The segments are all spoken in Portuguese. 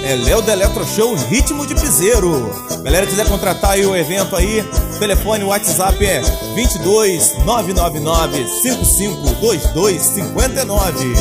É Léo da Eletro Show, Ritmo de Piseiro. Galera, quiser contratar aí o evento aí, telefone, WhatsApp é 22 999 552259.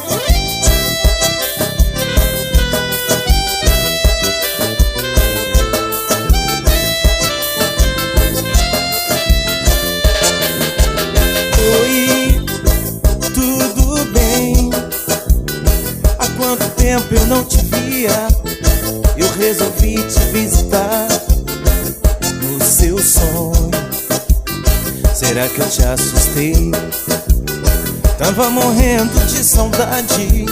Tempo eu não te via, eu resolvi te visitar no seu sonho. Será que eu te assustei? Tava morrendo de saudades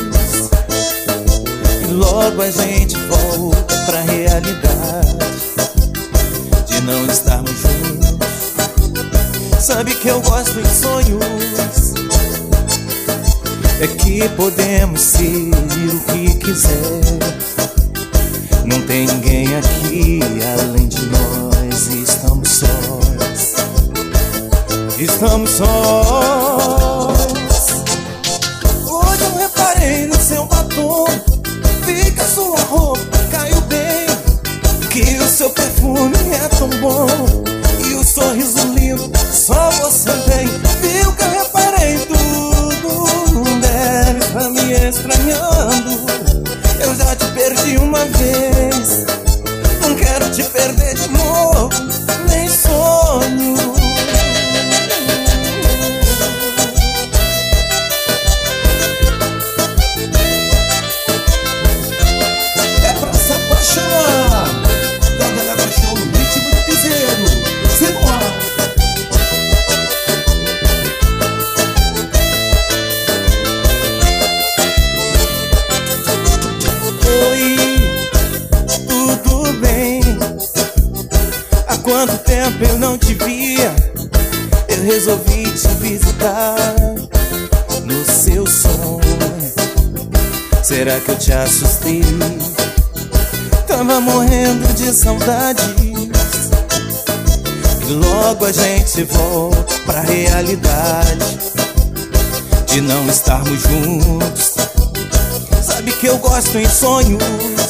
e logo a gente volta pra realidade de não estarmos juntos. Sabe que eu gosto em sonhos, é que podemos ser o que quiser. Não tem ninguém aqui além de nós. Estamos sós, estamos sós. Hoje eu reparei no seu batom, vi que a sua roupa caiu bem, que o seu perfume é tão bom e o sorriso lindo só você tem. Viu que eu reparei tudo, tá me estranhando. Eu já te perdi uma vez, não quero te perder de novo, nem sonho. É pra se apaixonar. Da Eletro Show, Ritmo de Piseiro. Simbora. Quanto tempo eu não te via, eu resolvi te visitar no seu sonho. Será que eu te assustei? Tava morrendo de saudades e logo a gente volta pra realidade de não estarmos juntos. Sabe que eu gosto em sonhos,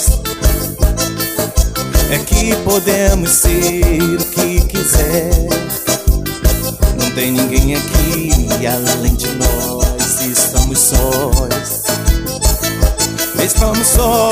é que podemos ser o que quiser. Não tem ninguém aqui além de nós. Estamos sós, estamos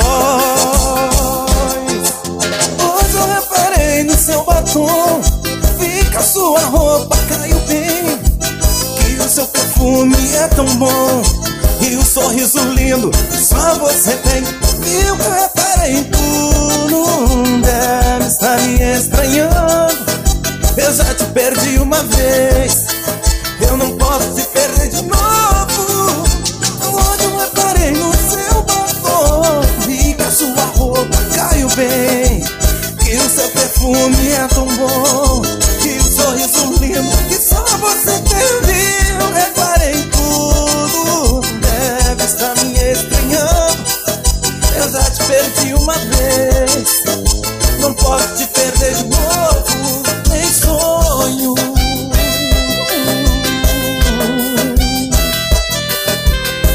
sós. Hoje eu reparei no seu batom, vi que a sua roupa caiu bem, que o seu perfume é tão bom e o sorriso lindo só você tem. Viu que eu reparei em tudo, deve estar me estranhando. Eu já te perdi uma vez, eu não posso te perder de novo. Onde eu reparei no seu batom, vi que a sua roupa caiu bem, que o seu perfume é tão bom e o sorriso lindo que só você tem. Viu, reparei em tudo, deve estar me estranhando. Eu já te perdi uma vez, não posso te perder de novo, nem sonho.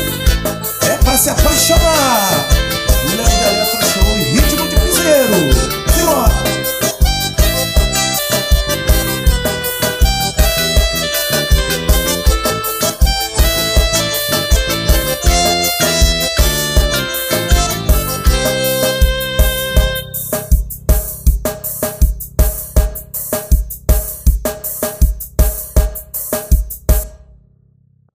É pra se apaixonar. Léo da Eletro Show, Ritmo de Piseiro.